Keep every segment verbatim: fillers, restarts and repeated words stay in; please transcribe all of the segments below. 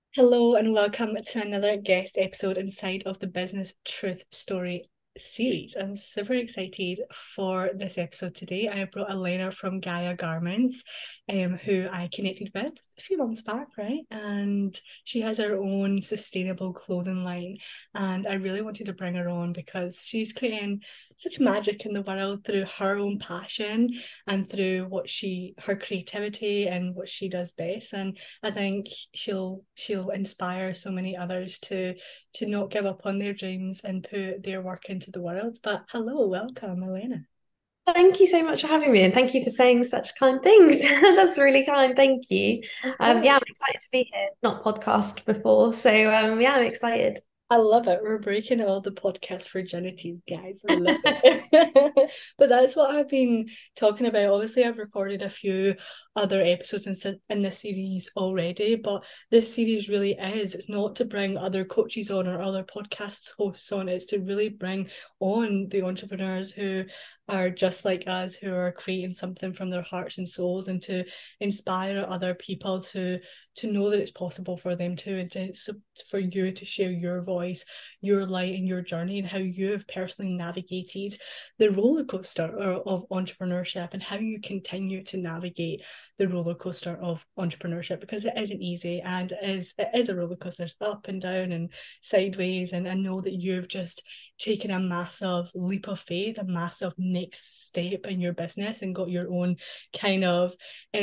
Hello and welcome to another guest episode inside of the Business Truth Story series. I'm super excited for this episode today. I brought Elena from Gaia Garments, um, who I connected with a few months back, right? And she has her own sustainable clothing line. And I really wanted to bring her on because she's creating such magic in the world through her own passion and through what she her creativity and what she does best. And I think she'll she'll inspire so many others to to not give up on their dreams and put their work into the world. But hello, welcome, Elena. Thank you so much for having me, and thank you for saying such kind things. That's really kind. Thank you. Of Um, yeah, course. I'm excited to be here. Not podcast before, so um, yeah, I'm excited. I love it. We're breaking all the podcast virginities, guys. I love it. But that's what I've been talking about. Obviously, I've recorded a few other episodes in, se- in this series already, but this series really is. It's not to bring other coaches on or other podcast hosts on, it's to really bring on the entrepreneurs who are just like us, who are creating something from their hearts and souls, and to inspire other people to to know that it's possible for them too, and to so for you to share your voice, your light, and your journey, and how you have personally navigated the roller coaster of entrepreneurship, and how you continue to navigate the roller coaster of entrepreneurship, because it isn't easy, and it is it is a roller coaster. It's up and down and sideways, and I know that you've just taken a massive leap of faith, a massive next step in your business, and got your own kind of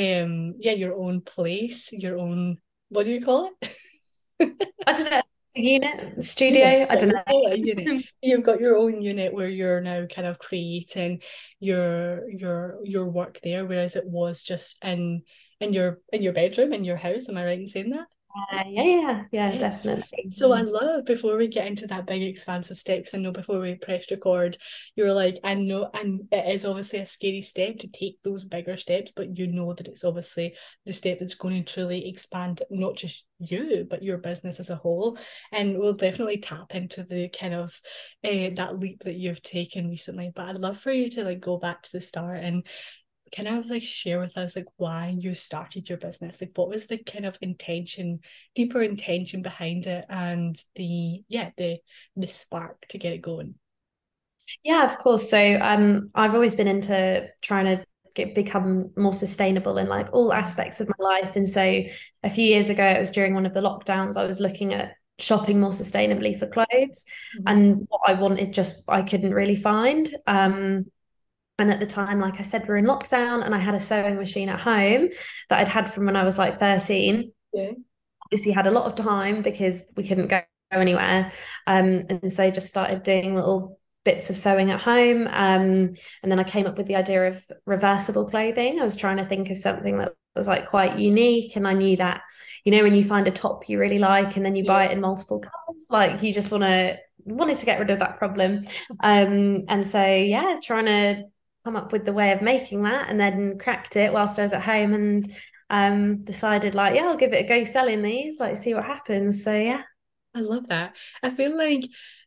um yeah, your own place, your own, what do you call it? I don't know, unit, Unit. studio. I Yeah, don't we'll call it a unit. know. You've got your own unit where you're now kind of creating your your your work there, whereas it was just in in your in your bedroom in your house. Am I right in saying that? Uh, yeah, yeah, yeah, Yeah. definitely. So I love, before we get into that big expansive step, because I know before we pressed record, you were like, I know, and it is obviously a scary step to take those bigger steps, but you know that it's obviously the step that's going to truly expand not just you, but your business as a whole. And we'll definitely tap into the kind of uh, that leap that you've taken recently. But I'd love for you to like go back to the start and kind of like share with us like why you started your business, like what was the kind of intention, deeper intention behind it, and the yeah the the spark to get it going. Yeah, of course. So um, I've always been into trying to get become more sustainable in like all aspects of my life. And so a few years ago, it was during one of the lockdowns, I was looking at shopping more sustainably for clothes, Mhm. and what I wanted just I couldn't really find. Um, and at the time, like I said, we we're in lockdown, and I had a sewing machine at home that I'd had from when I was like thirteen. Yeah. Obviously, had a lot of time because we couldn't go anywhere. Um, and so just started doing little bits of sewing at home. Um, and then I came up with the idea of reversible clothing. I was trying to think of something that was like quite unique. And I knew that, you know, when you find a top you really like and then you buy Yeah. it in multiple colors, like you just want to wanted to get rid of that problem. Um, and so yeah, trying to come up with the way of making that, and then cracked it whilst I was at home, and um decided like, yeah, I'll give it a go selling these, like see what happens. So yeah. I love that. I feel like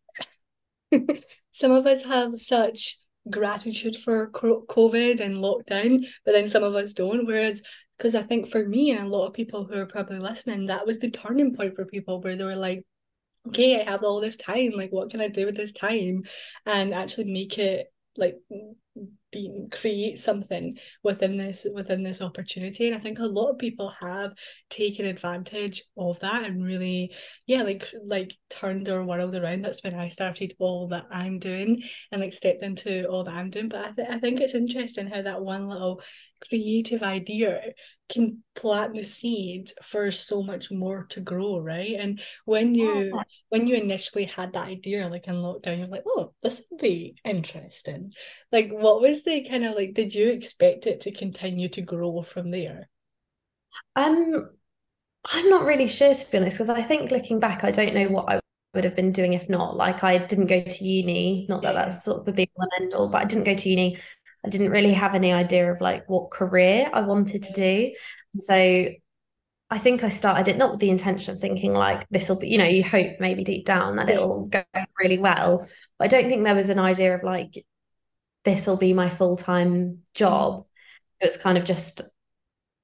some of us have such gratitude for COVID and lockdown, but then some of us don't. Whereas, because I think for me and a lot of people who are probably listening, that was the turning point for people where they were like, okay, I have all this time. Like, what can I do with this time? And actually make it like be create something within this within this opportunity. And I think a lot of people have taken advantage of that and really, yeah, like like turned their world around. That's when I started all that I'm doing and like stepped into all that I'm doing. But I, th- I think it's interesting how that one little creative idea can plant the seed for so much more to grow, right? And when you when you initially had that idea, like in lockdown, you're like, oh, this would be interesting. Like, what was the kind of like, did you expect it to continue to grow from there? um I'm not really sure, to be honest, because I think looking back, I don't know what I would have been doing if not. Like, I didn't go to uni, not that Yeah. that's sort of the be all and end all, but I didn't go to uni. I didn't really have any idea of like what career I wanted to do. And so I think I started it not with the intention of thinking like this will be, you know, you hope maybe deep down that Yeah. it'll go really well. But I don't think there was an idea of like this will be my full-time Mm. job. It was kind of just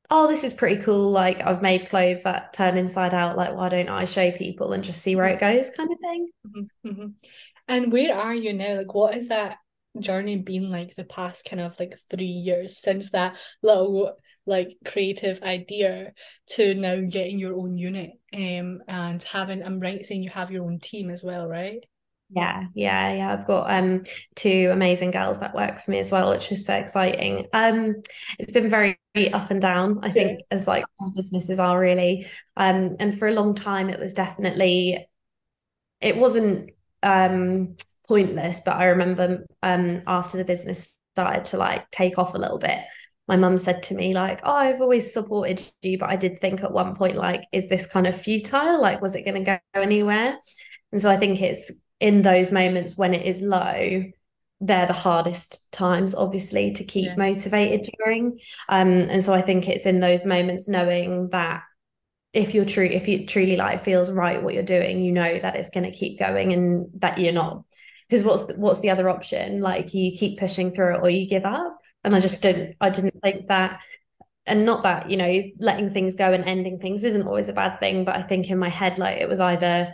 oh, this is pretty cool. Like I've made clothes that turn inside out. Like, why don't I show people and just see where it goes, kind of thing. Mm-hmm, mm-hmm. And where are you now? Like, what has that journey been like the past kind of like three years since that little like creative idea to now getting your own unit um and having, I'm right saying you have your own team as well, right? Yeah, yeah, yeah. I've got um two amazing girls that work for me as well, which is so exciting. Um, it's been very up and down, I Yeah. think, as like all businesses are really. Um, and for a long time it was definitely it wasn't um pointless, but I remember um after the business started to like take off a little bit, my mum said to me like, oh, I've always supported you, but I did think at one point like, is this kind of futile? Like, was it going to go anywhere? And so I think it's in those moments when it is low, they're the hardest times, obviously, to keep Yeah. motivated during. Um, and so I think it's in those moments knowing that if you're true, if you truly like feels right what you're doing, you know that it's going to keep going and that you're not. Because what's the, what's the other option? Like you keep pushing through it or you give up. And I just didn't. I didn't think that. And not that, you know, letting things go and ending things isn't always a bad thing, but I think in my head, like it was either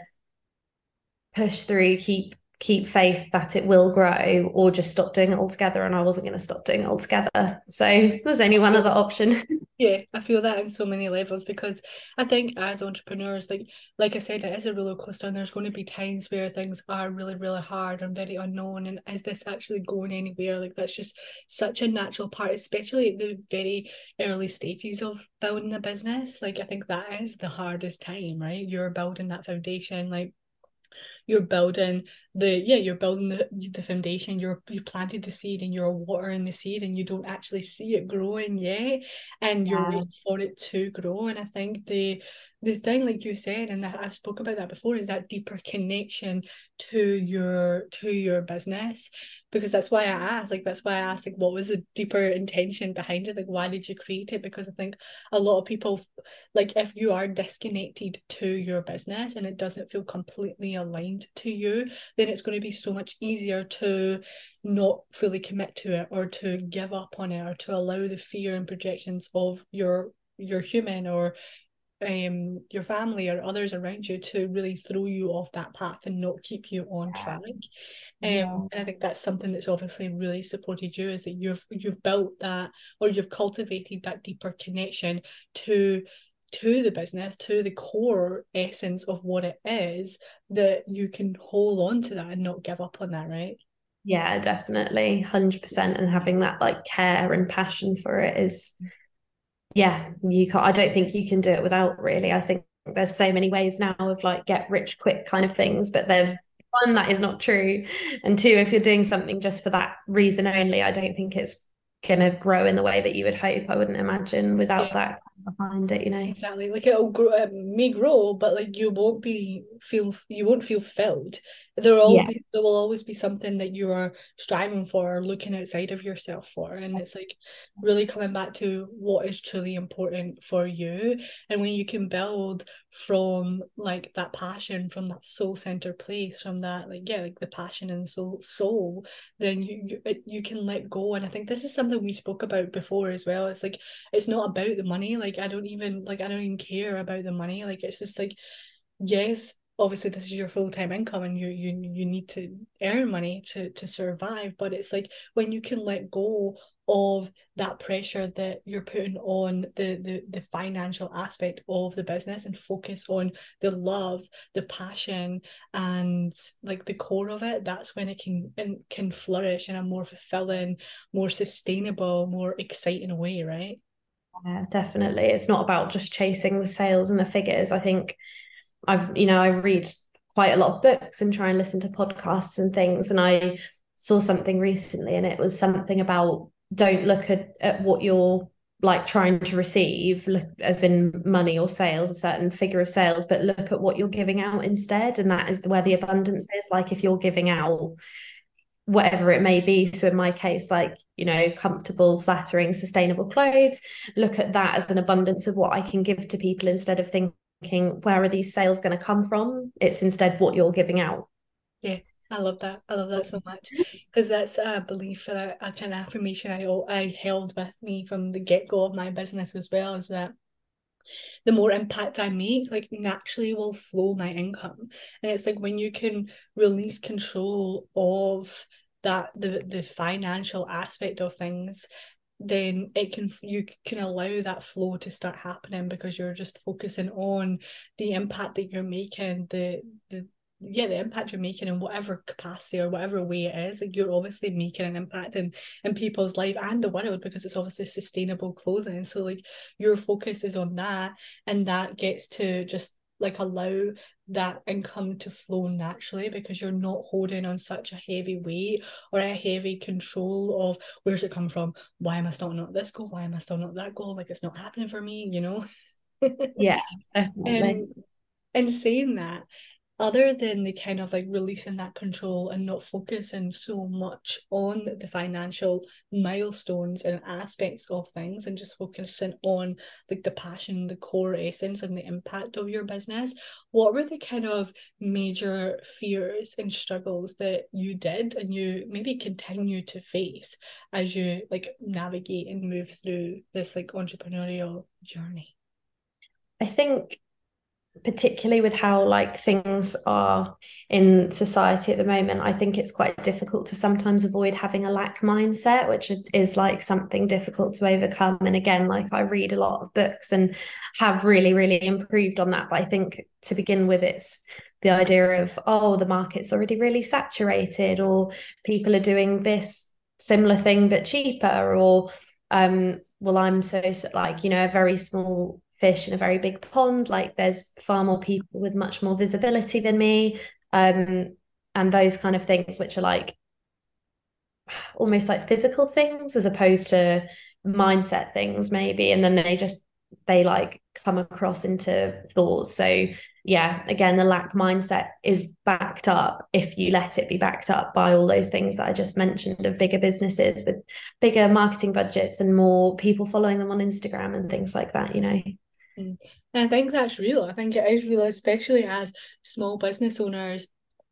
push through, keep keep faith that it will grow, or just stop doing it altogether. And I wasn't going to stop doing it altogether. So there was only one other option. Yeah, I feel that in so many levels because I think as entrepreneurs, like like I said, it is a roller coaster and there's going to be times where things are really, really hard and very unknown. And is this actually going anywhere? Like that's just such a natural part, especially at the very early stages of building a business. Like I think that is the hardest time, right? You're building that foundation, like you're building the yeah you're building the, the foundation, you're you planted the seed and you're watering the seed and you don't actually see it growing yet and you're Yeah. waiting for it to grow. And I think the the thing like you said, and I've spoke about that before, is that deeper connection to your to your business. Because that's why I asked like that's why I asked like what was the deeper intention behind it, like why did you create it? Because I think a lot of people, like if you are disconnected to your business and it doesn't feel completely aligned to you, then it's going to be so much easier to not fully commit to it or to give up on it or to allow the fear and projections of your your human or um your family or others around you to really throw you off that path and not keep you on track. Um, Yeah. and I think that's something that's obviously really supported you, is that you've you've built that, or you've cultivated that deeper connection to to the business, to the core essence of what it is, that you can hold on to that and not give up on that, right? Yeah, definitely. one hundred percent. And having that like care and passion for it is, yeah, you can't, I don't think you can do it without really. I think there's so many ways now of like get rich quick kind of things, but then one, that is not true. And two, if you're doing something just for that reason only, I don't think it's gonna grow in the way that you would hope. I wouldn't imagine without Yeah. that behind it, you know. Exactly. Like it'll grow, it may grow, but like you won't be feel you won't feel filled. There will all Yeah. be there will always be something that you are striving for or looking outside of yourself for. And it's like really coming back to what is truly important for you. And when you can build from like that passion, from that soul centered place, from that like yeah, like the passion and soul soul, then you you, it, you can let go. And I think this is something we spoke about before as well. It's like it's not about the money. Like I don't even like I don't even care about the money. Like it's just like, yes, obviously this is your full-time income and you you you need to earn money to to survive. But it's like when you can let go of that pressure that you're putting on the the the financial aspect of the business and focus on the love, the passion, and like the core of it, that's when it can and can flourish in a more fulfilling, more sustainable, more exciting way, right? Yeah, definitely. It's not about just chasing the sales and the figures. I think I've, you know, I read quite a lot of books and try and listen to podcasts and things. And I saw something recently and it was something about don't look at, at what you're like trying to receive, look as in money or sales, a certain figure of sales, but look at what you're giving out instead. And that is where the abundance is. Like if you're giving out whatever it may be. So in my case, like, you know, comfortable, flattering, sustainable clothes, look at that as an abundance of what I can give to people instead of thinking, where are these sales going to come from? It's instead what you're giving out. Yeah. I love that. I love that so much because that's a belief that a kind of affirmation I I held with me from the get go of my business as well, is that the more impact I make, like naturally will flow my income. And it's like when you can release control of that the the financial aspect of things, then it can you can allow that flow to start happening because you're just focusing on the impact that you're making, the the yeah, the impact you're making in whatever capacity or whatever way it is. Like you're obviously making an impact in in people's life and the world because it's obviously sustainable clothing. So like your focus is on that, and that gets to just like allow that income to flow naturally because you're not holding on such a heavy weight or a heavy control of where's it come from, why am I still not this goal, why am I still not that goal, like it's not happening for me, you know. Yeah, definitely. and and saying that, other than the kind of like releasing that control and not focusing so much on the financial milestones and aspects of things and just focusing on like the passion, the core essence and the impact of your business, what were the kind of major fears and struggles that you did and you maybe continue to face as you like navigate and move through this like entrepreneurial journey? I think particularly with how like things are in society at the moment, I think it's quite difficult to sometimes avoid having a lack mindset, which is like something difficult to overcome. And again, like I read a lot of books and have really, really improved on that. But I think to begin with, it's the idea of, oh, the market's already really saturated, or people are doing this similar thing but cheaper, or um, well, I'm so, so like, you know, a very small fish in a very big pond, like there's far more people with much more visibility than me, um and those kind of things, which are like almost like physical things as opposed to mindset things maybe, and then they just they like come across into thoughts. So yeah, again, the lack mindset is backed up, if you let it be backed up, by all those things that I just mentioned, of bigger businesses with bigger marketing budgets and more people following them on Instagram and things like that, you know. And I think that's real. I think it is real, especially as small business owners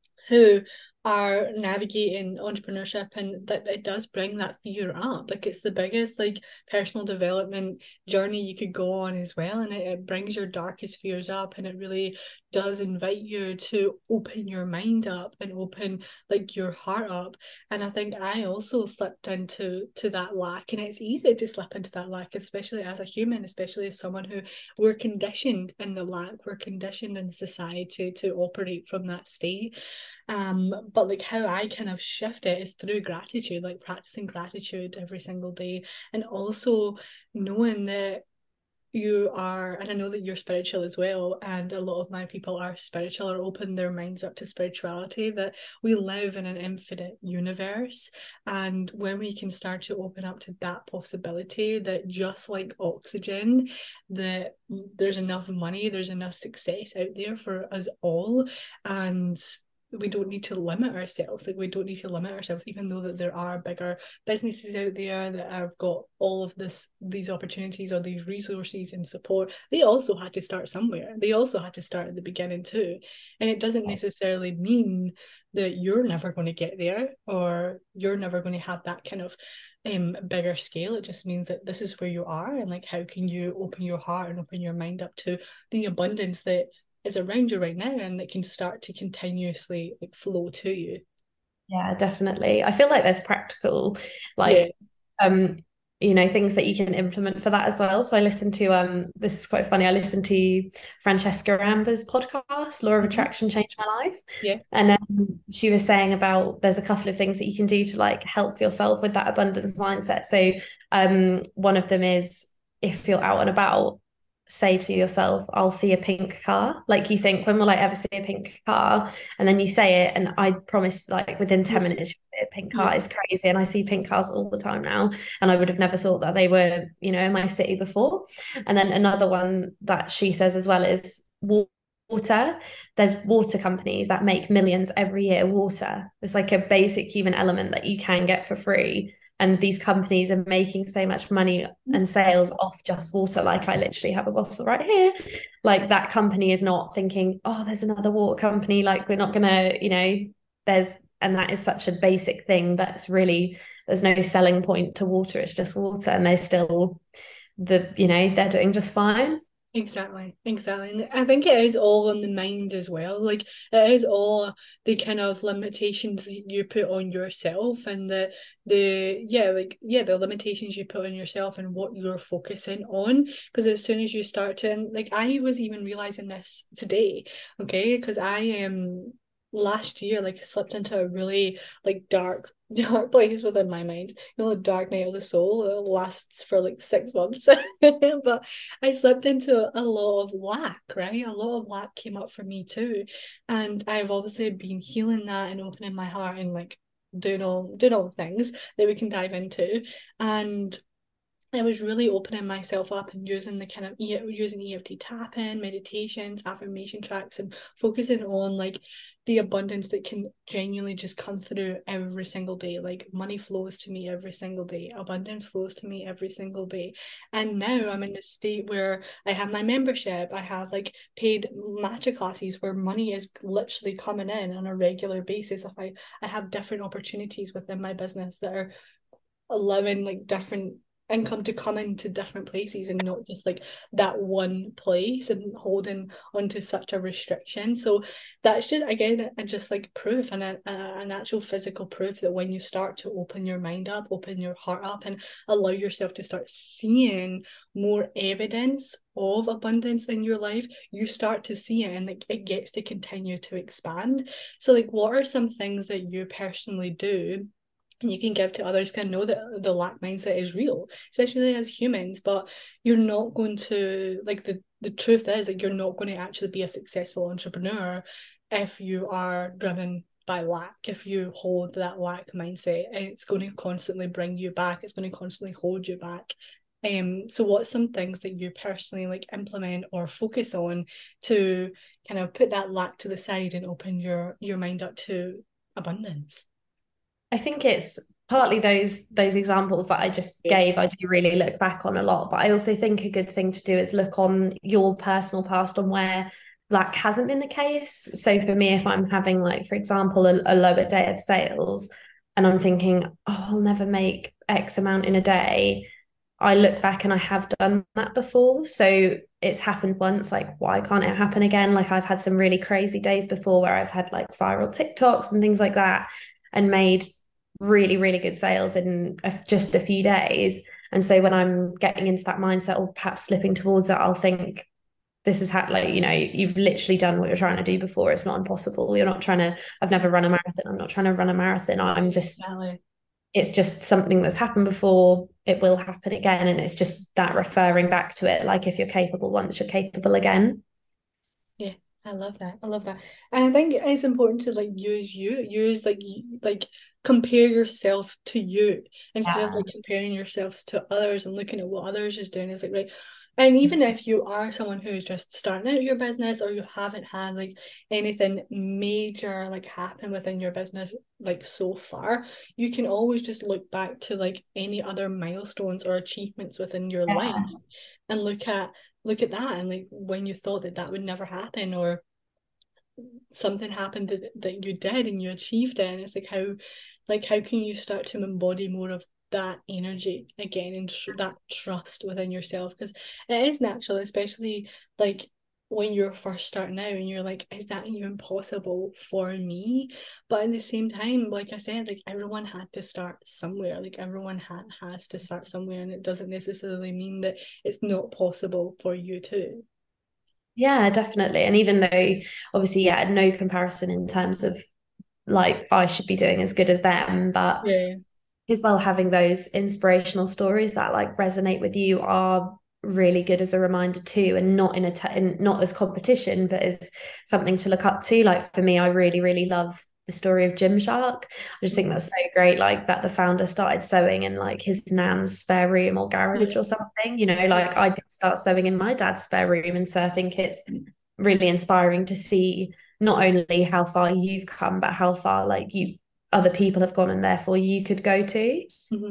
who are navigating entrepreneurship, and that it does bring that fear up. Like it's the biggest like personal development journey you could go on as well, and it, it brings your darkest fears up, and it really does invite you to open your mind up and open like your heart up. And I think I also slipped into to that lack, and it's easy to slip into that lack, especially as a human, especially as someone who we're conditioned in the lack, we're conditioned in society to operate from that state. Um, but like how I kind of shift it is through gratitude, like practicing gratitude every single day, and also knowing that you are, and I know that you're spiritual as well, and a lot of my people are spiritual or open their minds up to spirituality, that we live in an infinite universe. And when we can start to open up to that possibility that just like oxygen, that there's enough money, there's enough success out there for us all, and we don't need to limit ourselves. Like we don't need to limit ourselves, even though that there are bigger businesses out there that have got all of this these opportunities or these resources and support. They also had to start somewhere. They also had to start at the beginning too. And it doesn't necessarily mean that you're never going to get there or you're never going to have that kind of um bigger scale. It just means that this is where you are, and like how can you open your heart and open your mind up to the abundance that is around you right now, and that can start to continuously like flow to you. Yeah, definitely. I feel like there's practical, Yeah. like, um, you know, things that you can implement for that as well. So I listened to um, this is quite funny. I listened to Francesca Ramba's podcast, Law of Mm-hmm. Attraction Changed My Life. Yeah. And um, she was saying about there's a couple of things that you can do to like help yourself with that abundance mindset. So um, one of them is, if you're out and about, say to yourself, I'll see a pink car. Like you think, when will I ever see a pink car? And then you say it, and I promise, like within ten minutes, a pink car Yeah. is crazy. And I see pink cars all the time now. And I would have never thought that they were, you know, in my city before. And then another one that she says as well is water. There's water companies that make millions every year. Water. It's like a basic human element that you can get for free. And these companies are making so much money and sales off just water. Like I literally have a bottle right here. Like that company is not thinking, oh, there's another water company. Like we're not gonna, you know, there's and that is such a basic thing, but it's really, there's no selling point to water, it's just water, and they're still the, you know, they're doing just fine. Exactly, exactly. And I think it is all on the mind as well. Like it is all the kind of limitations that you put on yourself and the the yeah, like yeah, the limitations you put on yourself and what you're focusing on. Because as soon as you start to, and like I was even realizing this today, okay, because I am um, last year like slipped into a really like dark dark place within my mind. You know, the dark night of the soul, it lasts for like six months. But I slipped into a lot of lack, right? A lot of lack came up for me too. And I've obviously been healing that and opening my heart and like doing all doing all the things that we can dive into. And I was really opening myself up and using the kind of using E F T tapping, meditations, affirmation tracks, and focusing on like the abundance that can genuinely just come through every single day. Like money flows to me every single day, abundance flows to me every single day. And now I'm in the state where I have my membership, I have like paid matcha classes where money is literally coming in on a regular basis. If I, I have different opportunities within my business that are allowing like different income to come into different places and not just like that one place and holding onto such a restriction. So that's just again a, just like proof and a, a, an actual physical proof that when you start to open your mind up, open your heart up and allow yourself to start seeing more evidence of abundance in your life, you start to see it and like it gets to continue to expand. So like what are some things that you personally do and you can give to others can know that the lack mindset is real, especially as humans, but you're not going to like the the truth is that you're not going to actually be a successful entrepreneur if you are driven by lack. If you hold that lack mindset, it's going to constantly bring you back, it's going to constantly hold you back. Um so what's some things that you personally like implement or focus on to kind of put that lack to the side and open your your mind up to abundance? I think it's partly those those examples that I just Yeah. gave. I do really look back on a lot, but I also think a good thing to do is look on your personal past on where that hasn't been the case. So for me, if I'm having like, for example, a, a lower day of sales and I'm thinking, oh, I'll never make X amount in a day, I look back and I have done that before. So it's happened once, like why can't it happen again? Like I've had some really crazy days before where I've had like viral TikToks and things like that and made really, really good sales in a, just a few days. And so when I'm getting into that mindset or perhaps slipping towards it, I'll think, this is how, like, you know, you've literally done what you're trying to do before. It's not impossible. You're not trying to, I've never run a marathon. I'm not trying to run a marathon. I'm just, Exactly. it's just something that's happened before. It will happen again. And it's just that referring back to it. Like if you're capable once, you're capable again. Yeah, I love that. I love that. And I think it's important to like use you, use like like compare yourself to you instead of Yeah. like comparing yourselves to others and looking at what others is doing. It's like right. And even if you are someone who's just starting out your business or you haven't had like anything major like happen within your business like so far, you can always just look back to like any other milestones or achievements within your life Yeah. and look at look at that and like when you thought that that would never happen or something happened that, that you did and you achieved it and it's like how like how can you start to embody more of that energy again and tr- that trust within yourself because it is natural especially like when you're first starting out and you're like is that even possible for me but at the same time like I said like everyone had to start somewhere like everyone ha- has to start somewhere and it doesn't necessarily mean that it's not possible for you too. Yeah, definitely. And even though obviously, yeah, no comparison in terms of like I should be doing as good as them, but Yeah. as well having those inspirational stories that like resonate with you are really good as a reminder too, and not in a t- in, not as competition but as something to look up to. Like for me, I really really love the story of Gymshark. I just think that's so great, like that the founder started sewing in like his nan's spare room or garage or something, you know, like I did start sewing in my dad's spare room. And so I think it's really inspiring to see not only how far you've come but how far like you other people have gone and therefore you could go to. Mm-hmm.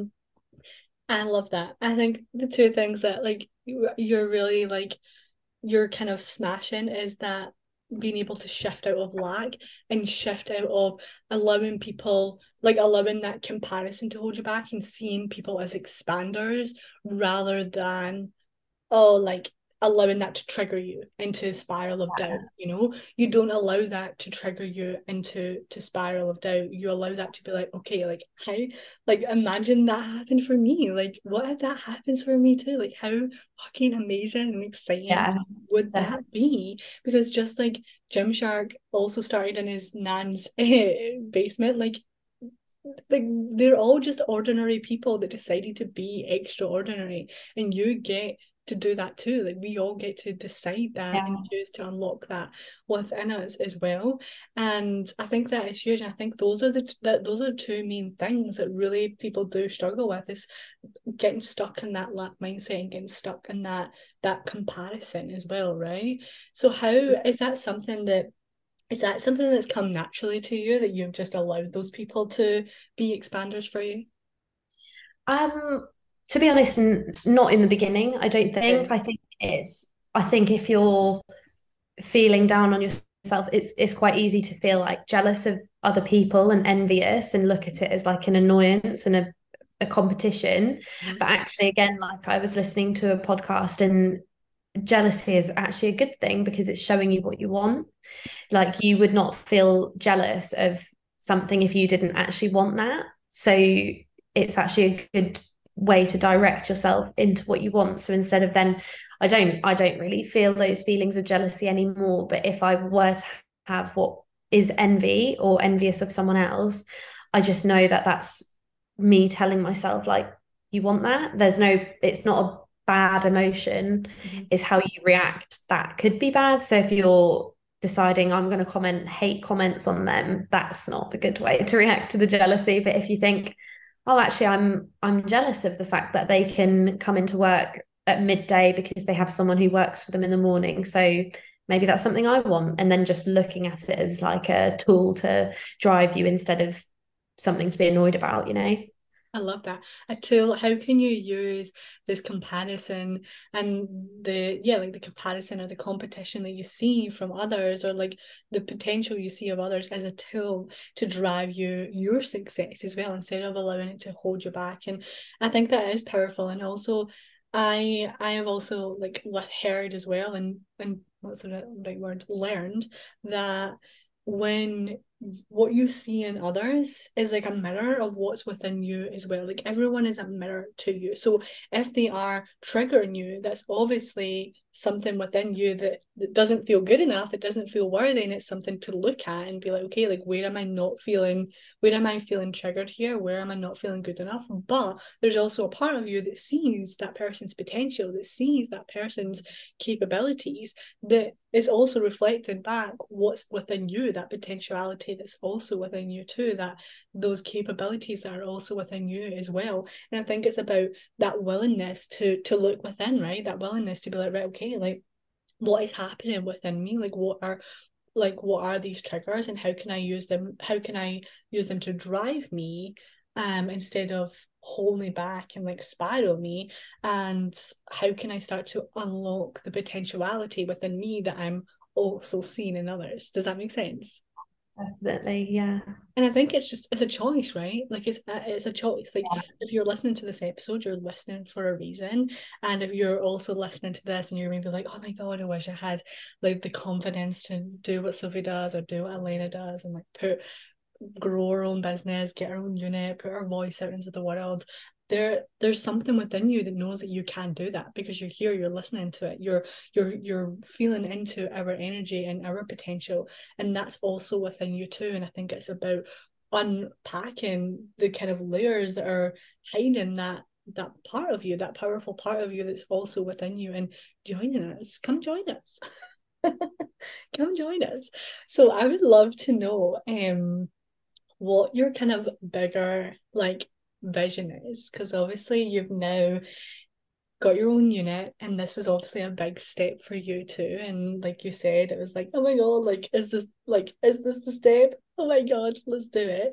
I love that. I think the two things that like you- you're really like you're kind of smashing is that being able to shift out of lack and shift out of allowing people, like allowing that comparison to hold you back and seeing people as expanders rather than, oh, like allowing that to trigger you into a spiral of doubt. You know, you don't allow that to trigger you into to spiral of doubt. You allow that to be like, okay, like how, like imagine that happened for me. Like what if that happens for me too? Like how fucking amazing and exciting Yeah, would definitely. that be? Because just like Gymshark also started in his nan's eh, basement, like like they're all just ordinary people that decided to be extraordinary, and you get to do that too. Like we all get to decide that Yeah. and choose to unlock that within us as well. And I think that is huge. And I think those are the that those are two main things that really people do struggle with, is getting stuck in that lack mindset and getting stuck in that that comparison as well, right? So how is that something that is that something that's come naturally to you, that you've just allowed those people to be expanders for you? Um, to be honest, n- not in the beginning, I don't Okay. think. I think it's, I think if you're feeling down on yourself, it's it's quite easy to feel like jealous of other people and envious and look at it as like an annoyance and a, a competition. Mhm. But actually, again, like I was listening to a podcast, and jealousy is actually a good thing because it's showing you what you want. Like you would not feel jealous of something if you didn't actually want that. So it's actually a good way to direct yourself into what you want. So instead of then, I don't, I don't really feel those feelings of jealousy anymore. But if I were to have what is envy or envious of someone else, I just know that that's me telling myself like, you want that. There's no, it's not a bad emotion. Mhm. Is how you react that could be bad. So if you're deciding I'm going to comment hate comments on them, that's not the good way to react to the jealousy. But if you think, oh, actually, I'm I'm jealous of the fact that they can come into work at midday because they have someone who works for them in the morning. So maybe that's something I want. And then just looking at it as like a tool to drive you instead of something to be annoyed about, you know? I love that. A tool, how can you use this comparison and the, yeah, like the comparison or the competition that you see from others, or like the potential you see of others, as a tool to drive you your success as well, instead of allowing it to hold you back. And I think that is powerful. And also I I have also like heard as well, and and what's the right word, learned that when what you see in others is like a mirror of what's within you as well. Like everyone is a mirror to you. So if they are triggering you, that's obviously something within you that, that doesn't feel good enough, it doesn't feel worthy, and it's something to look at and be like, okay, like where am I not feeling, where am I feeling triggered here? Where am I not feeling good enough? But there's also a part of you that sees that person's potential, that sees that person's capabilities, that is also reflected back what's within you, that potentiality that's also within you too, that those capabilities that are also within you as well. And I think it's about that willingness to to look within, right? That willingness to be like, right, okay, like what is happening within me? Like what are like what are these triggers, and how can I use them? How can I use them to drive me, um, instead of hold me back and like spiral me? And how can I start to unlock the potentiality within me that I'm also seeing in others? Does that make sense? Definitely, yeah. And I think it's just it's a choice, right? Like it's a, it's a choice. Like if you're listening to this episode, you're listening for a reason. And if you're also listening to this and you're maybe like, oh my God, I wish I had like the confidence to do what Sophie does or do what Elena does, and like put grow our own business, get our own unit, put our voice out into the world. There, there's something within you that knows that you can do that, because you're here, you're listening to it, you're you're you're feeling into our energy and our potential, and that's also within you too. And I think it's about unpacking the kind of layers that are hiding that that part of you, that powerful part of you that's also within you, and joining us. Come join us. Come join us. So I would love to know, um what your kind of bigger like vision is, because obviously you've now got your own unit, and this was obviously a big step for you too. And like you said, it was like, oh my God, like is this like is this the step? Oh my God, let's do it.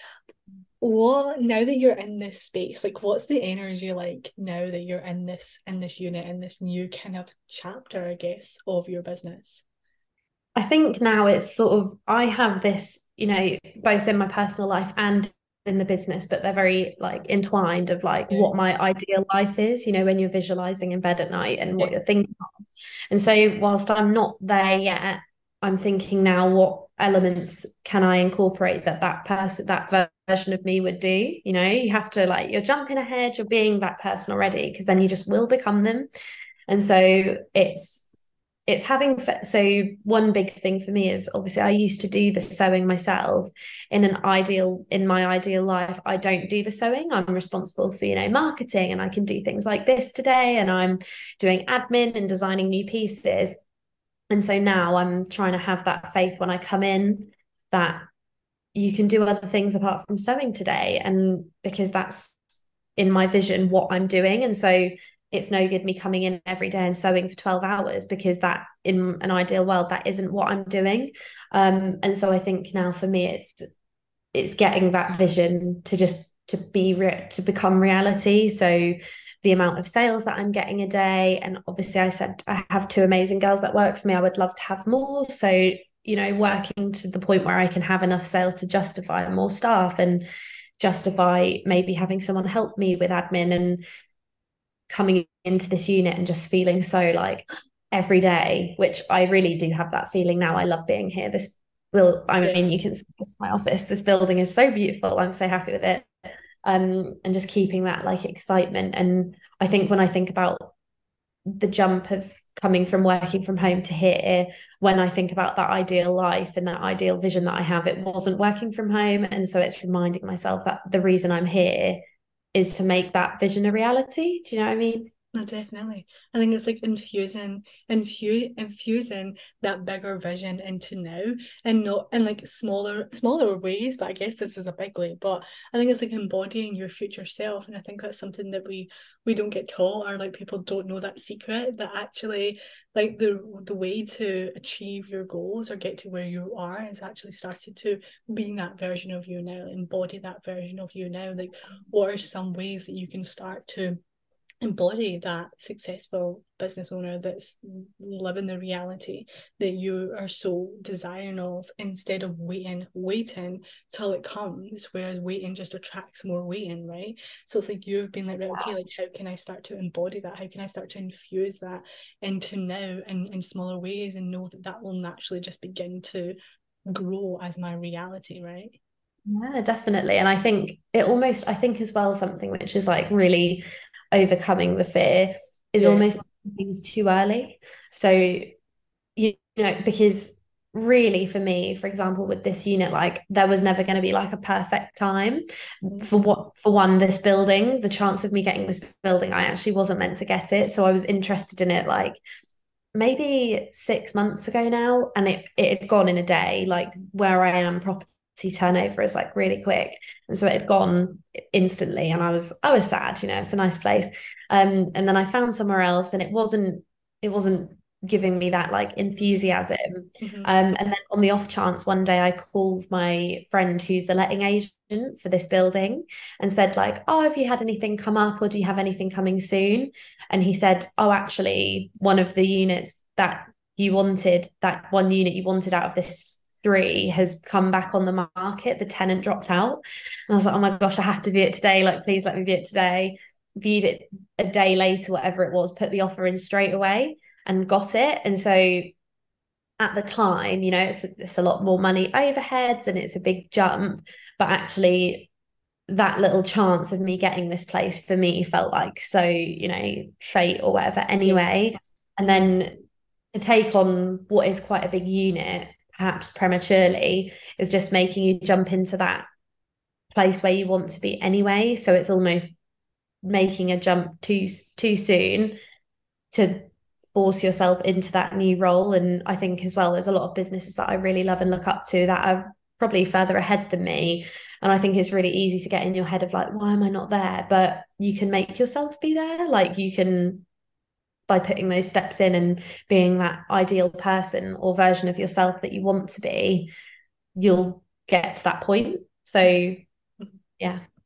What, now that you're in this space, like what's the energy like now that you're in this in this unit, in this new kind of chapter, I guess, of your business? I think now it's sort of, I have this, you know, both in my personal life and in the business, but they're very like entwined of like Yeah. what my ideal life is, you know, when you're visualizing in bed at night and what Yeah. you're thinking of. And so whilst I'm not there yet, I'm thinking now, what elements can I incorporate that that person, that version of me would do? You know, you have to like, you're jumping ahead, you're being that person already, because then you just will become them. And so it's it's having so one big thing for me is obviously I used to do the sewing myself. In an ideal in my ideal life, I don't do the sewing. I'm responsible for, you know, marketing, and I can do things like this today, and I'm doing admin and designing new pieces. And so now I'm trying to have that faith when I come in that you can do other things apart from sewing today, and because that's in my vision what I'm doing. And so it's no good me coming in every day and sewing for twelve hours, because that, in an ideal world, that isn't what I'm doing. Um, and so I think now for me it's it's getting that vision to just to be re- to become reality. So the amount of sales that I'm getting a day, and obviously I said I have two amazing girls that work for me, I would love to have more. So, you know, working to the point where I can have enough sales to justify more staff and justify maybe having someone help me with admin, and coming into this unit and just feeling so like every day, which I really do have that feeling now. I love being here. This will, I Yeah. mean, you can see this is my office. This building is so beautiful. I'm so happy with it. Um, and just keeping that like excitement. And I think when I think about the jump of coming from working from home to here, when I think about that ideal life and that ideal vision that I have, it wasn't working from home. And so it's reminding myself that the reason I'm here is to make that vision a reality. Do you know what I mean? No, definitely. I think it's like infusing, infuse, infusing that bigger vision into now, and not in like smaller, smaller ways. But I guess this is a big way. But I think it's like embodying your future self, and I think that's something that we we don't get taught, or like people don't know that secret, that actually like the the way to achieve your goals or get to where you are is actually started to be that version of you now, embody that version of you now. Like, what are some ways that you can start to embody that successful business owner that's living the reality that you are so desiring of, instead of waiting waiting till it comes, whereas waiting just attracts more waiting, right? So it's like you've been like, right, okay, like how can I start to embody that, how can I start to infuse that into now in, in smaller ways, and know that that will naturally just begin to grow as my reality, right? Yeah, definitely. And I think it almost, I think as well, something which is like really overcoming the fear is Yeah. almost things too early. So, you know, because really for me, for example, with this unit, like there was never going to be like a perfect time for what, for one, this building, the chance of me getting this building, I actually wasn't meant to get it. So I was interested in it like maybe six months ago now, and it it had gone in a day. Like where I am, property turnover is like really quick, and so it had gone instantly, and I was I was sad. You know, it's a nice place. Um, and then I found somewhere else, and it wasn't it wasn't giving me that like enthusiasm. Mm-hmm. Um, and then on the off chance, one day I called my friend who's the letting agent for this building and said like, "Oh, have you had anything come up, or do you have anything coming soon?" And he said, "Oh, actually, one of the units that you wanted, that one unit you wanted out of this three has come back on the market. The tenant dropped out." And I was like, "Oh my gosh, I have to view it today. Like, please let me view it today." Viewed it a day later, whatever it was, put the offer in straight away and got it. And so at the time, you know, it's, it's a lot more money overheads and it's a big jump, but actually that little chance of me getting this place for me felt like so, you know, fate or whatever Yeah. anyway. And Mm-hmm. then to take on what is quite a big unit, perhaps prematurely, is just making you jump into that place where you want to be anyway. So it's almost making a jump too too soon to force yourself into that new role. And I think as well, there's a lot of businesses that I really love and look up to that are probably further ahead than me. And I think it's really easy to get in your head of like, why am I not there? But you can make yourself be there. Like you can, by putting those steps in and being that ideal person or version of yourself that you want to be, you'll get to that point. So yeah.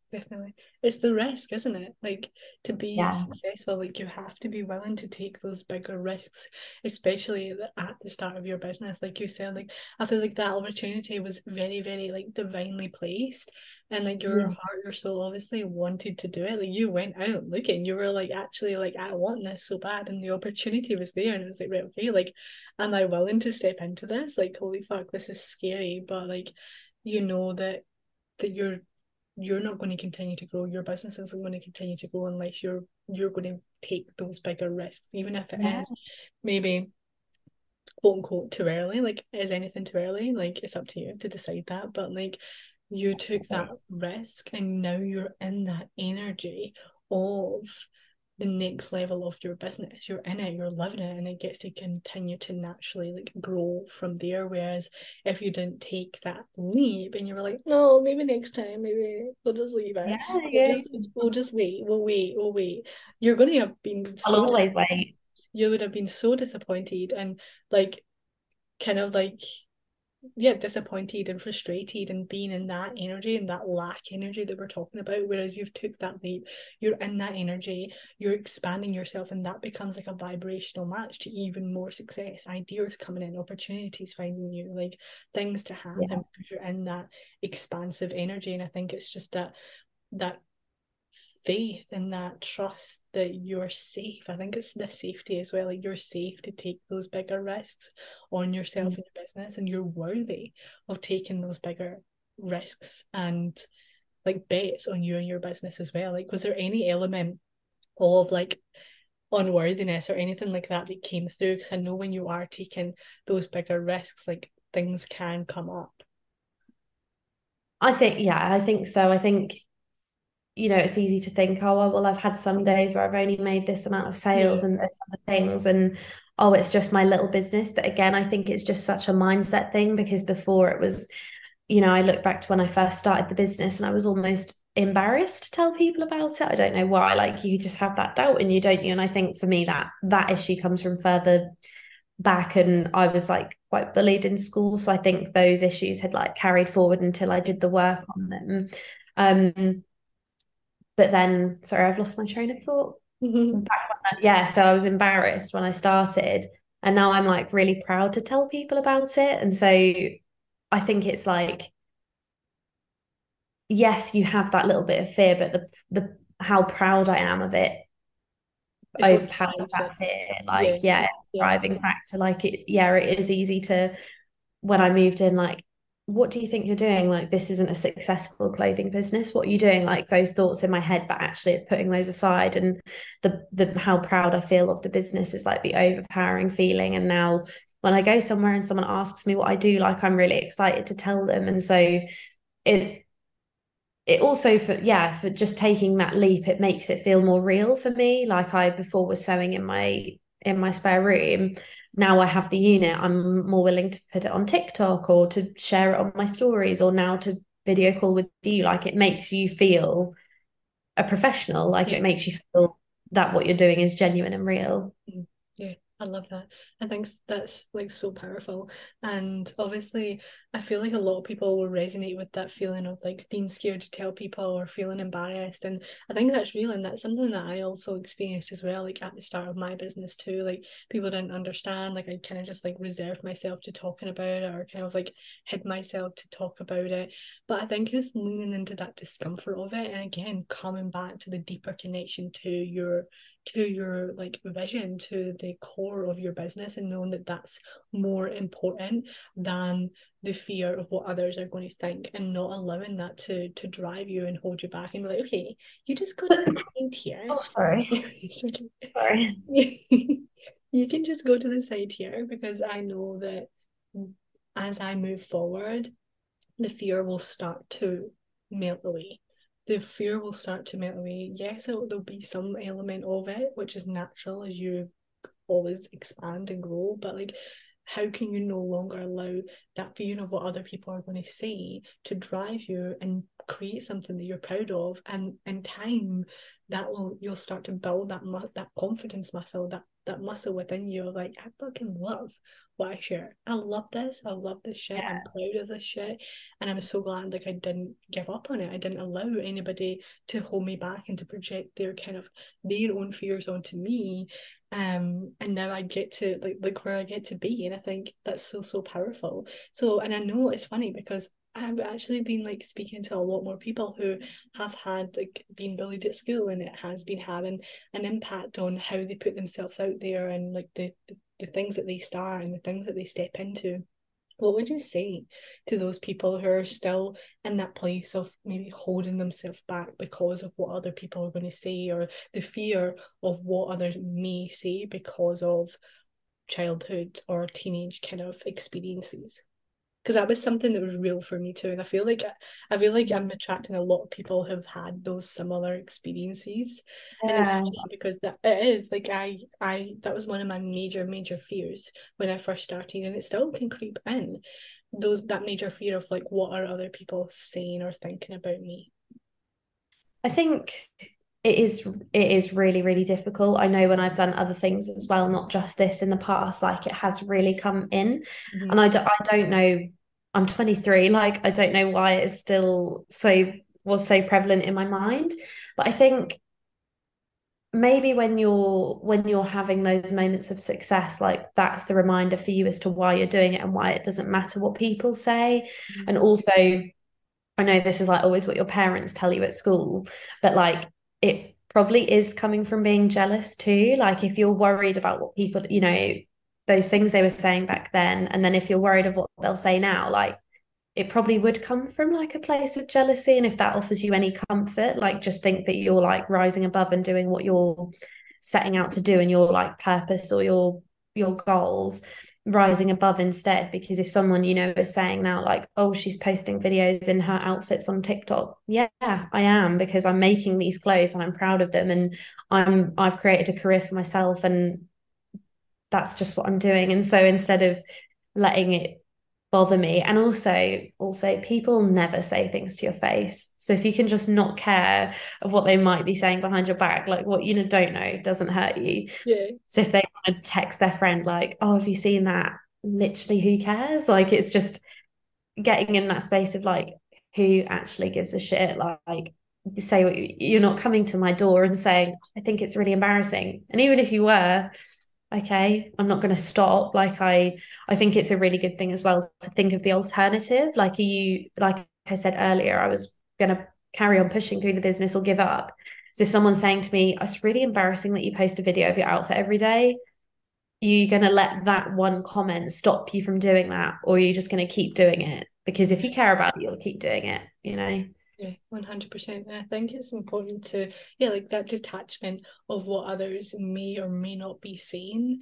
Definitely. It's the risk, isn't it? Like, to be Yeah. successful, like you have to be willing to take those bigger risks, especially at the start of your business. Like you said, like I feel like that opportunity was very, very like divinely placed. And like your Yeah. heart, your soul obviously wanted to do it. Like you went out looking, you were like actually like, I want this so bad. And the opportunity was there. And it was like, right, okay, like, am I willing to step into this? Like, holy fuck, this is scary. But like, you know that that you're you're not going to continue to grow. Your business isn't going to continue to grow unless you're you're going to take those bigger risks, even if it Yeah. is maybe quote unquote too early. Like, is anything too early? Like, it's up to you to decide that. But like, you took that risk, and now you're in that energy of the next level of your business. You're in it, you're living it, and it gets to continue to naturally like grow from there. Whereas if you didn't take that leap and you were like, no, maybe next time, maybe we'll just leave Yeah. it. We'll Yeah. just we'll just wait, we'll wait, we'll wait. You're gonna have been I'll so always wait. you would have been so disappointed and like kind of like yeah, disappointed and frustrated and being in that energy and that lack energy that we're talking about. Whereas you've took that leap, you're in that energy, you're expanding yourself, and that becomes like a vibrational match to even more success, ideas coming in, opportunities finding you, like things to happen Yeah. because you're in that expansive energy. And I think it's just that that faith and that trust that you're safe. I think it's the safety as well. Like you're safe to take those bigger risks on yourself Mm. and your business, and you're worthy of taking those bigger risks and like bets on you and your business as well. Like, was there any element of like unworthiness or anything like that that came through? Because I know when you are taking those bigger risks, like things can come up. I think, yeah, I think so. I think, you know, it's easy to think, oh, well, I've had some days where I've only made this amount of Yeah. sales and those other things, and oh, it's just my little business. But again, I think it's just such a mindset thing because before it was, you know, I look back to when I first started the business and I was almost embarrassed to tell people about it. I don't know why, like you just have that doubt in you, don't you? And I think for me that that issue comes from further back, and I was like quite bullied in school. So I think those issues had like carried forward until I did the work on them. Um, but then, sorry, I've lost my train of thought. Yeah, so I was embarrassed when I started, and now I'm like really proud to tell people about it. And so I think it's like, yes, you have that little bit of fear, but the the how proud I am of it It's what overpowers drives that it. fear. Yeah. Like, yeah, it's a Yeah. driving factor. Like it, yeah, it is easy to when I moved in, like, what do you think you're doing? Like, this isn't a successful clothing business. What are you doing? Like those thoughts in my head, but actually it's putting those aside. And the the how proud I feel of the business is like the overpowering feeling. And now when I go somewhere and someone asks me what I do, like I'm really excited to tell them. And so it it also for yeah, for just taking that leap, it makes it feel more real for me. Like I before was sewing in my in my spare room. Now I have the unit, I'm more willing to put it on TikTok or to share it on my stories or now to video call with you. Like it makes you feel a professional, like Yeah. it makes you feel that what you're doing is genuine and real. Mm. Yeah, I love that. I think that's like so powerful. And obviously, I feel like a lot of people will resonate with that feeling of like being scared to tell people or feeling embarrassed. And I think that's real. And that's something that I also experienced as well, like at the start of my business too. Like people didn't understand. Like I kind of just like reserved myself to talking about it or kind of like hid myself to talk about it. But I think it's leaning into that discomfort of it. And again, coming back to the deeper connection to your to your like vision, to the core of your business, and knowing that that's more important than the fear of what others are going to think, and not allowing that to to drive you and hold you back and be like, okay, you just go to the side here. Oh, sorry. It's okay. Sorry. You can just go to the side here because I know that as I move forward, the fear will start to melt away. The fear will start to melt away. Yes, it, there'll be some element of it, which is natural as you always expand and grow. But like, how can you no longer allow that fear of what other people are going to say to drive you and create something that you're proud of? And in time, that will you'll start to build that mu- that confidence muscle, that that muscle within you of like, I fucking love what I share. I love this. I love this shit. Yeah. I'm proud of this shit. And I'm so glad like I didn't give up on it. I didn't allow anybody to hold me back and to project their kind of their own fears onto me. Um, and now I get to like look where I get to be. And I think that's so, so powerful. So, and I know it's funny because I've actually been like speaking to a lot more people who have had like been bullied at school, and it has been having an impact on how they put themselves out there, and like the, the, the things that they start and the things that they step into. What would you say to those people who are still in that place of maybe holding themselves back because of what other people are going to say, or the fear of what others may say because of childhood or teenage kind of experiences? Because that was something that was real for me too, and I feel like I feel like I'm attracting a lot of people who've had those similar experiences. And it's Yeah. funny because that it is like I I that was one of my major major fears when I first started, and it still can creep in, those that major fear of like what are other people saying or thinking about me. I think it is it is really, really difficult. I know when I've done other things as well, not just this in the past, like it has really come in. Mm-hmm. And I, do, I don't know, I'm twenty-three, like I don't know why it's still so was so prevalent in my mind. But I think maybe when you're when you're having those moments of success, like that's the reminder for you as to why you're doing it and why it doesn't matter what people say. Mm-hmm. And also, I know this is like always what your parents tell you at school, but like it probably is coming from being jealous too. Like if you're worried about what people, you know, those things they were saying back then, and then if you're worried of what they'll say now, like it probably would come from like a place of jealousy. And if that offers you any comfort, like just think that you're like rising above and doing what you're setting out to do and your like purpose or your your goals, rising above instead. Because if someone you know is saying now like, oh, she's posting videos in her outfits on TikTok, yeah, I am, because I'm making these clothes and I'm proud of them, and I'm I've created a career for myself, and that's just what I'm doing. And so instead of letting it bother me, and also also people never say things to your face, so if you can just not care of what they might be saying behind your back, like what you know don't know doesn't hurt you. Yeah. So if they want to text their friend like, oh, have you seen that, literally who cares? Like it's just getting in that space of like, who actually gives a shit? Like say what you, you're not coming to my door and saying I think it's really embarrassing, and even if you were, okay, I'm not going to stop. Like I I think it's a really good thing as well to think of the alternative. Like you like I said earlier, I was going to carry on pushing through the business or give up. So if someone's saying to me, it's really embarrassing that you post a video of your outfit every day, you're going to let that one comment stop you from doing that, or are you just going to keep doing it? Because if you care about it, you'll keep doing it, you know? Yeah, one hundred percent. And I think it's important to, yeah, like that detachment of what others may or may not be saying,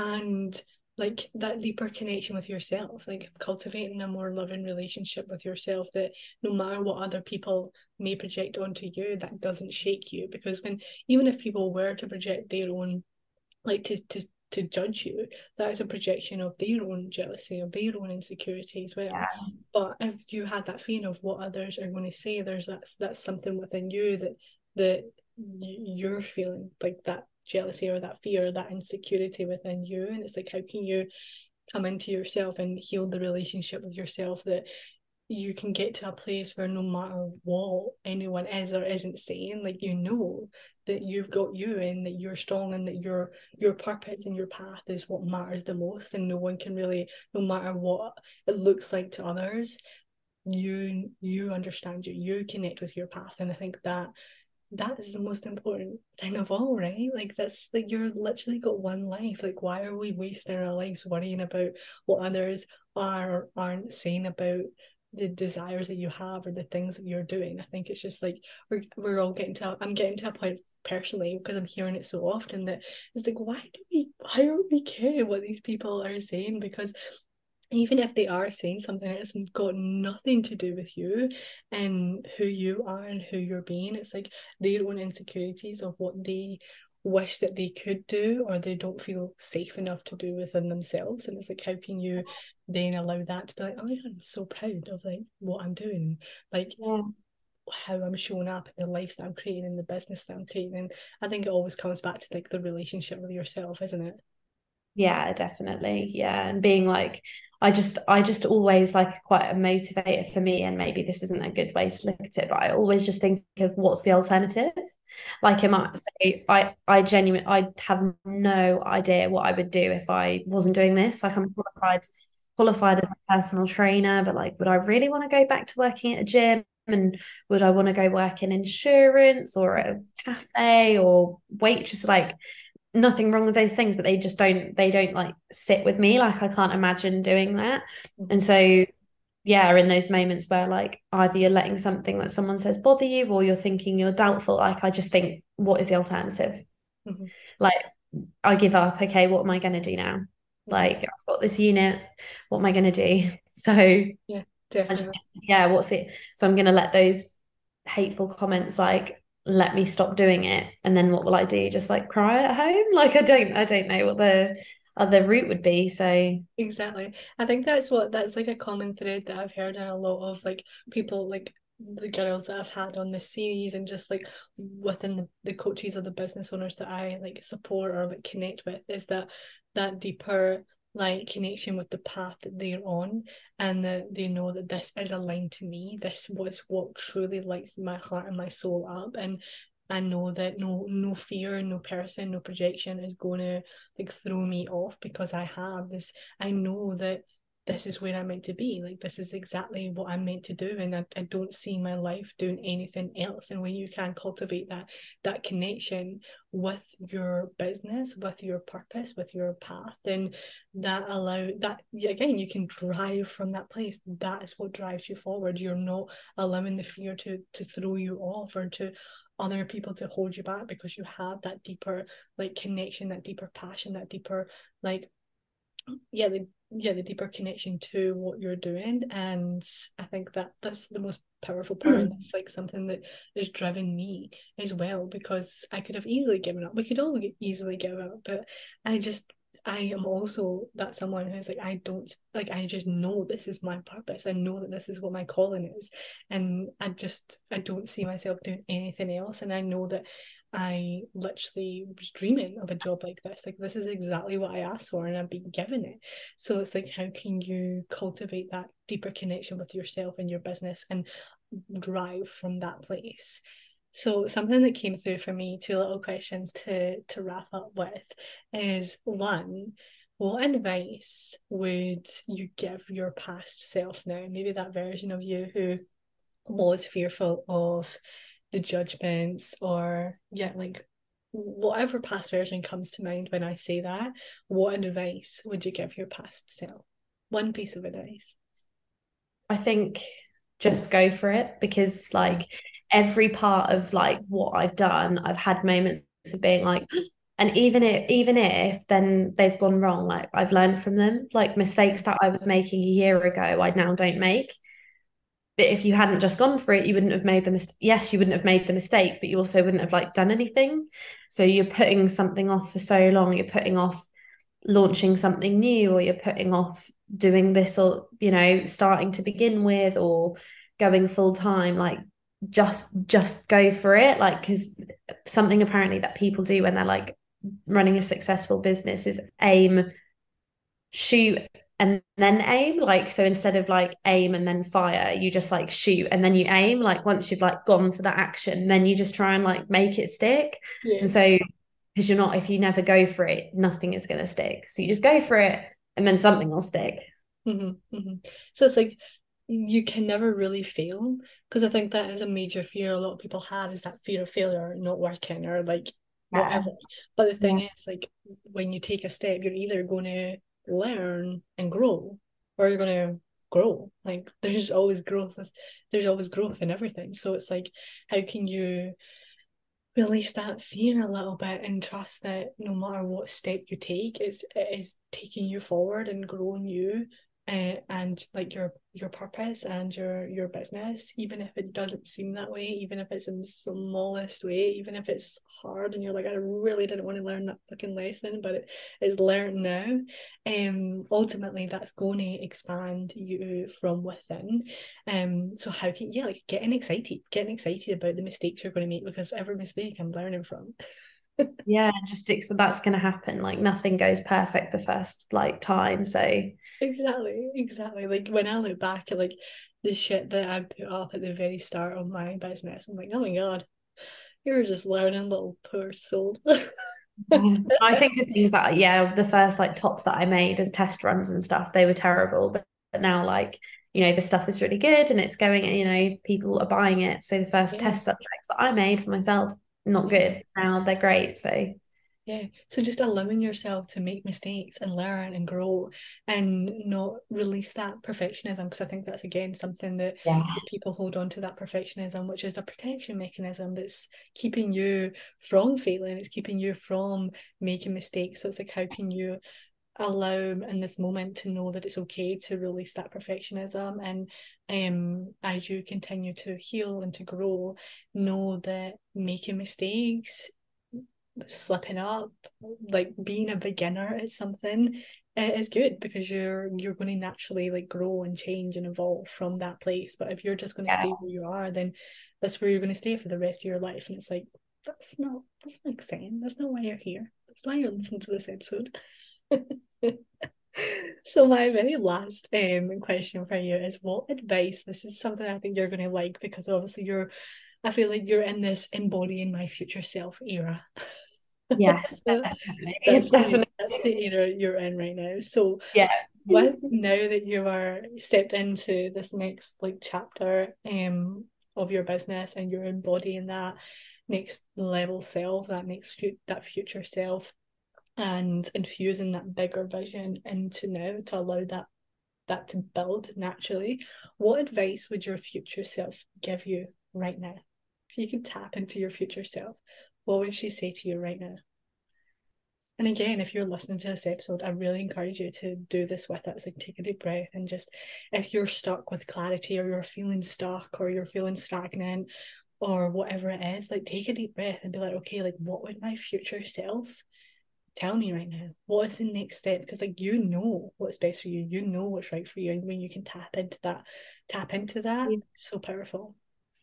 and like that deeper connection with yourself, like cultivating a more loving relationship with yourself, that no matter what other people may project onto you, that doesn't shake you. Because when, even if people were to project their own, like to to to judge you, that is a projection of their own jealousy, of their own insecurity as well. Yeah. But if you had that fear of what others are going to say, there's that's that's something within you that that you're feeling, like that jealousy or that fear or that insecurity within you. And it's like, how can you come into yourself and heal the relationship with yourself, that you can get to a place where no matter what anyone is or isn't saying, like you know that you've got you and that you're strong and that your your purpose and your path is what matters the most, and no one can really, no matter what it looks like to others, you you understand you you connect with your path. And I think that that is the most important thing of all, right? Like that's like, you're literally got one life. Like why are we wasting our lives worrying about what others are or aren't saying about the desires that you have or the things that you're doing? I think it's just like we're we're all getting to, I'm getting to a point personally, because I'm hearing it so often, that it's like, why do we why don't we care what these people are saying? Because even if they are saying something that has got nothing to do with you and who you are and who you're being, it's like their own insecurities of what they wish that they could do or they don't feel safe enough to do within themselves. And it's like, how can you then allow that to be like, oh my God, I'm so proud of like what I'm doing, like Yeah. how I'm showing up in the life that I'm creating and the business that I'm creating. And I think it always comes back to like the relationship with yourself, isn't it? Yeah, definitely. Yeah. And being like, I just, I just always like quite a motivator for me. And maybe this isn't a good way to look at it, but I always just think of what's the alternative. Like, am I, so I, I genuinely, I have no idea what I would do if I wasn't doing this. Like, I'm qualified, qualified as a personal trainer, but like, would I really want to go back to working at a gym? And would I want to go work in insurance or a cafe or waitress? Like, nothing wrong with those things, but they just don't they don't like sit with me. Like I can't imagine doing that. And so yeah, in those moments where like either you're letting something that someone says bother you or you're thinking you're doubtful, like I just think, what is the alternative? Mm-hmm. Like I give up. Okay, what am I going to do now? Mm-hmm. Like I've got this unit. What am I going to do? So Yeah, I just, definitely. yeah, what's it? So I'm going to let those hateful comments like let me stop doing it. And then what will I do? Just like cry at home? Like I don't, I don't know what the other route would be. So Exactly. I think that's what that's like a common thread that I've heard in a lot of like people, like the girls that I've had on this series, and just like within the, the coaches or the business owners that I like support or like connect with, is that that deeper like connection with the path that they're on, and that they know that this is aligned to me. This was what truly lights my heart and my soul up, and I know that no no fear, no person, no projection is going to like throw me off, because I have this, I know that this is where I'm meant to be. Like this is exactly what I'm meant to do, and I, I don't see my life doing anything else. And when you can cultivate that that connection with your business, with your purpose, with your path, then that allow that again, you can drive from that place. That is what drives you forward. You're not allowing the fear to to throw you off, or to other people to hold you back, because you have that deeper like connection, that deeper passion, that deeper like yeah the yeah the deeper connection to what you're doing. And I think that that's the most powerful part, and it's like something that is driven me as well, because I could have easily given up, we could all easily give up, but I just I am also that someone who's like, I don't like, I just know this is my purpose. I know that this is what my calling is. And I just, I don't see myself doing anything else. And I know that I literally was dreaming of a job like this. Like, this is exactly what I asked for, and I've been given it. So it's like, how can you cultivate that deeper connection with yourself and your business and drive from that place? So something that came through for me, two little questions to to wrap up with, is one, what advice would you give your past self now? Maybe that version of you who was fearful of the judgments, or yeah, like whatever past version comes to mind when I say that. What advice would you give your past self? One piece of advice. I think just go for it, because like every part of like what I've done, I've had moments of being like, and even if even if then they've gone wrong, like I've learned from them. Like mistakes that I was making a year ago, I now don't make. But if you hadn't just gone for it, you wouldn't have made the mistake. Yes, you wouldn't have made the mistake, but you also wouldn't have like done anything. So you're putting something off for so long. You're putting off launching something new, or you're putting off doing this, or you know starting to begin with, or going full time. Like just just go for it. Like, because something apparently that people do when they're like running a successful business is aim, shoot, and then aim. Like, so instead of like aim and then fire, you just like shoot and then you aim. Like once you've like gone for that action, then you just try and like make it stick. Yeah. And so, because you're not, if you never go for it, nothing is going to stick. So you just go for it, and then something will stick. Mm-hmm, mm-hmm. So it's like you can never really fail, because I think that is a major fear a lot of people have, is that fear of failure, not working, or like Yeah. whatever. But the thing Yeah. is, like when you take a step, you're either going to learn and grow, or you're going to grow. Like there's always growth. There's always growth in everything. So it's like, how can you release that fear a little bit and trust that no matter what step you take, it's it is taking you forward and growing you, uh, and like your your purpose and your your business, even if it doesn't seem that way, even if it's in the smallest way, even if it's hard and you're like, I really didn't want to learn that fucking lesson, but it is learned now. Um ultimately that's going to expand you from within. Um, so how can, yeah, like getting excited, getting excited about the mistakes you're going to make, because every mistake I'm learning from. Yeah, just so that's going to happen. Like nothing goes perfect the first like time. So Exactly, exactly. Like when I look back at like the shit that I put up at the very start of my business, I'm like, oh my God, you're just learning, little poor soul. um, I think of things that, yeah, the first like tops that I made as test runs and stuff, they were terrible. But, but now, like, you know, the stuff is really good and it's going, you know, people are buying it. So the first Yeah, test subjects that I made for myself, not yeah. good. Now they're great. So Yeah, so just allowing yourself to make mistakes and learn and grow and not release that perfectionism, because I think that's again something that, yeah. that people hold on to, that perfectionism, which is a protection mechanism that's keeping you from failing, it's keeping you from making mistakes. So it's like, how can you allow in this moment to know that it's okay to release that perfectionism, and um as you continue to heal and to grow, know that making mistakes, slipping up, like being a beginner at something, uh, is good, because you're you're going to naturally like grow and change and evolve from that place. But if you're just going to Yeah. stay where you are, then that's where you're going to stay for the rest of your life, and it's like, that's not that's not exciting. That's not why you're here. That's why you're listening to this episode. So my very last um question for you is, what advice, this is something I think you're going to like, because obviously you're, I feel like you're in this embodying my future self era. Yes, So definitely. that's the that's Definitely. the era you're in right now. So Yeah. what, now that you are stepped into this next like chapter um of your business, and you're embodying that next level self, that next fu- that future self, and infusing that bigger vision into now to allow that that to build naturally, what advice would your future self give you right now? If you could tap into your future self, what would she say to you right now? And again, if you're listening to this episode, I really encourage you to do this with us. Like, take a deep breath and just, if you're stuck with clarity, or you're feeling stuck, or you're feeling stagnant, or whatever it is, like, take a deep breath and be like, okay, like, what would my future self tell me right now? What is the next step? Because like, you know what's best for you, you know what's right for you, and when you can tap into that, tap into that, so powerful.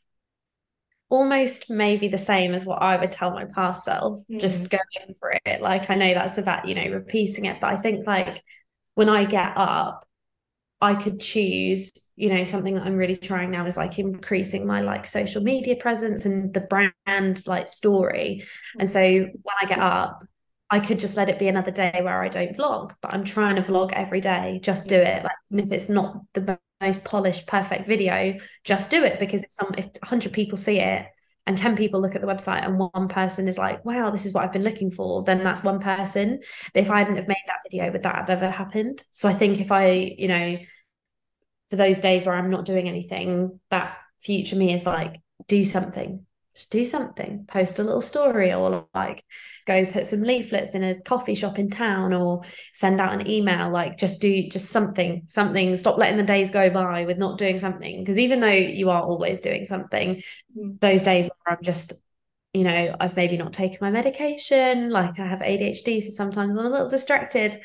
Almost maybe the same as what I would tell my past self, Mm. just going for it. Like I know that's about, you know, repeating it, but I think like when I get up, I could choose, you know, something that I'm really trying now is like increasing my like social media presence and the brand like story. And so when I get up, I could just let it be another day where I don't vlog, but I'm trying to vlog every day. Just do Yeah. it. Like, even if it's not the most polished, perfect video, just do it, because if some if one hundred people see it and ten people look at the website and one person is like, wow, this is what I've been looking for, then that's one person. But if I hadn't have made that video, would that have ever happened? So I think if I, you know, so those days where I'm not doing anything, that future me is like, do something. Just do something. Post a little story, or like go put some leaflets in a coffee shop in town, or send out an email. Like just do just something, something. Stop letting the days go by with not doing something. Because even though you are always doing something, Mm. those days where I'm just, you know, I've maybe not taken my medication, like I have A D H D, so sometimes I'm a little distracted,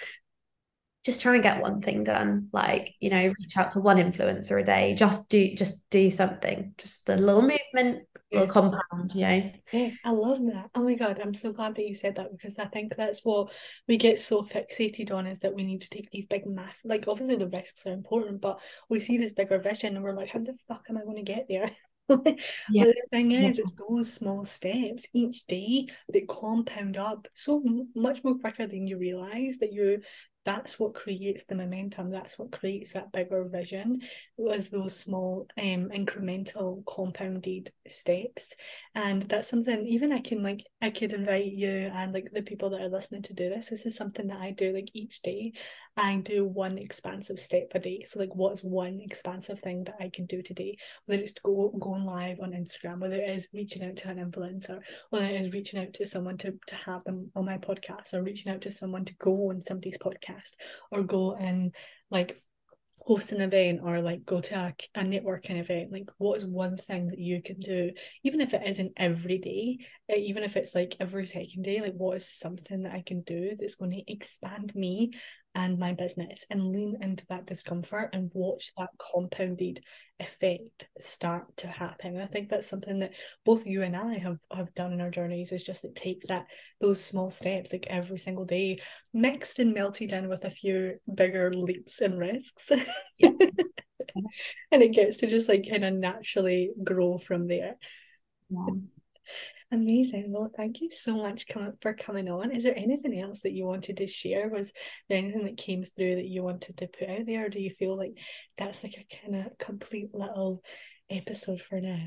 just try and get one thing done, like, you know, reach out to one influencer a day, just do just do something, just a little movement will Yeah. compound, you know. Yeah, I love that. Oh my God, I'm so glad that you said that, because I think that's what we get so fixated on, is that we need to take these big mass, like obviously the risks are important, but we see this bigger vision and we're like, how the fuck am I going to get there? But Yeah. the thing Yeah. is, it's those small steps each day that compound up so m- much more quicker than you realize, that you, that's what creates the momentum, that's what creates that bigger vision, was those small um incremental compounded steps. And that's something, even I can like, I could invite you and like the people that are listening to do this. This is something that I do like each day. I do one expansive step a day. So like, what's one expansive thing that I can do today? Whether it's go going live on Instagram, whether it is reaching out to an influencer, whether it is reaching out to someone to, to have them on my podcast, or reaching out to someone to go on somebody's podcast, or go and like host an event, or like go to a, a networking event. Like, what is one thing that you can do, even if it isn't every day, even if it's like every second day, like what is something that I can do that's going to expand me and my business, and lean into that discomfort and watch that compounded effect start to happen. And I think that's something that both you and I have have done in our journeys, is just like take that those small steps like every single day, mixed and melted in with a few bigger leaps and risks. Yeah. And it gets to just like kind of naturally grow from there. Yeah. Amazing. Well, thank you so much com- for coming on. Is there anything else that you wanted to share? Was there anything that came through that you wanted to put out there? Or do you feel like that's like a kind of complete little episode for now?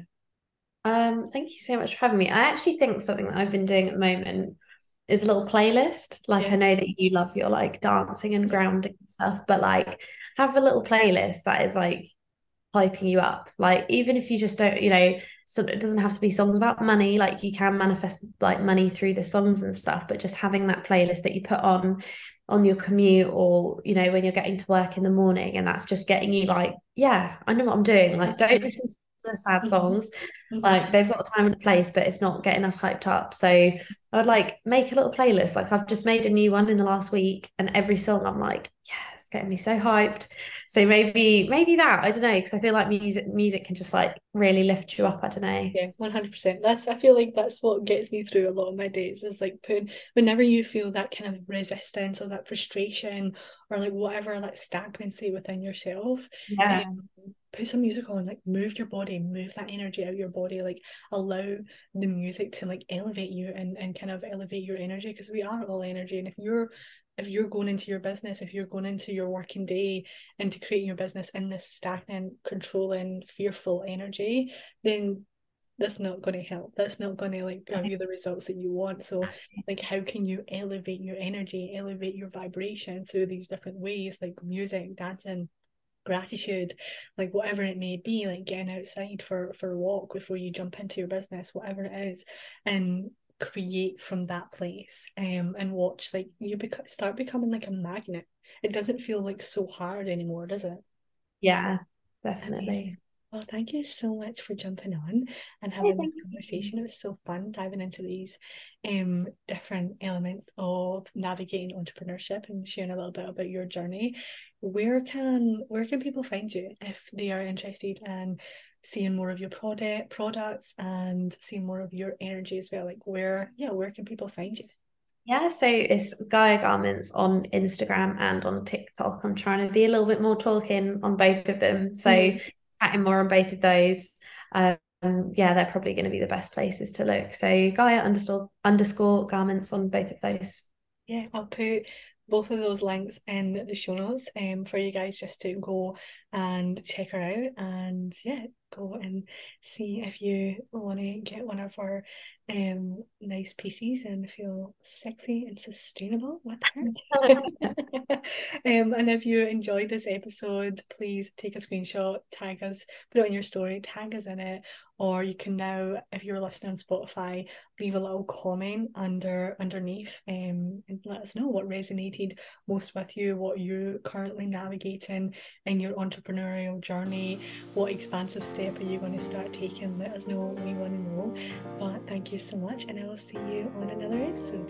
Um, thank you so much for having me. I actually think something that I've been doing at the moment is a little playlist. Like, Yeah. I know that you love your like dancing and Yeah. grounding and stuff, but like have a little playlist that is like hyping you up. Like, even if you just don't, you know, so it doesn't have to be songs about money. Like, you can manifest like money through the songs and stuff, but just having that playlist that you put on on your commute, or you know, when you're getting to work in the morning, and that's just getting you like, yeah, I know what I'm doing. Like, don't listen to the sad Mhm. songs. Mhm. Like, they've got a time and a place, but it's not getting us hyped up. So I would like make a little playlist. Like, I've just made a new one in the last week, and every song I'm like, yeah, it's getting me so hyped. So maybe maybe that, I don't know, because I feel like music music can just like really lift you up. I don't know. Yeah, one hundred percent. That's, I feel like that's what gets me through a lot of my days, is like putting, whenever you feel that kind of resistance or that frustration or like whatever, like stagnancy within yourself, um, Yeah. put some music on, like move your body, move that energy out of your body, like allow the music to like elevate you and, and kind of elevate your energy, because we are all energy. And if you're if you're going into your business, if you're going into your working day, into creating your business in this stagnant, controlling, fearful energy, then that's not going to help. That's not going to like give you the results that you want. So like, how can you elevate your energy, elevate your vibration through these different ways, like music, dancing, gratitude, like whatever it may be, like getting outside for for a walk before you jump into your business, whatever it is, and create from that place, um and watch like you bec- start becoming like a magnet. It doesn't feel like so hard anymore, does it? Yeah, Amazing. definitely. Well, thank you so much for jumping on and Yeah, having this thank you. conversation. It was so fun diving into these um different elements of navigating entrepreneurship and sharing a little bit about your journey. Where can where can people find you if they are interested in seeing more of your product products and seeing more of your energy as well? Like, where, yeah, where can people find you? Yeah, so it's Gaia Garments on Instagram and on TikTok. I'm trying to be a little bit more talking on both of them. So Mhm. chatting more on both of those. Um, yeah, they're probably going to be the best places to look. So Gaia underscore underscore garments on both of those. Yeah, I'll put both of those links in the show notes um for you guys just to go and check her out, and yeah, go and see if you want to get one of our um nice pieces and feel sexy and sustainable with her. Um, and if you enjoyed this episode, please take a screenshot, tag us, put it on your story, tag us in it, or you can now, if you're listening on Spotify, leave a little comment under underneath, um, and let us know what resonated most with you, what you're currently navigating in your entrepreneurial journey, what expansive step are you going to start taking. Let us know what we want to know. But thank you so much, and I will see you on another episode.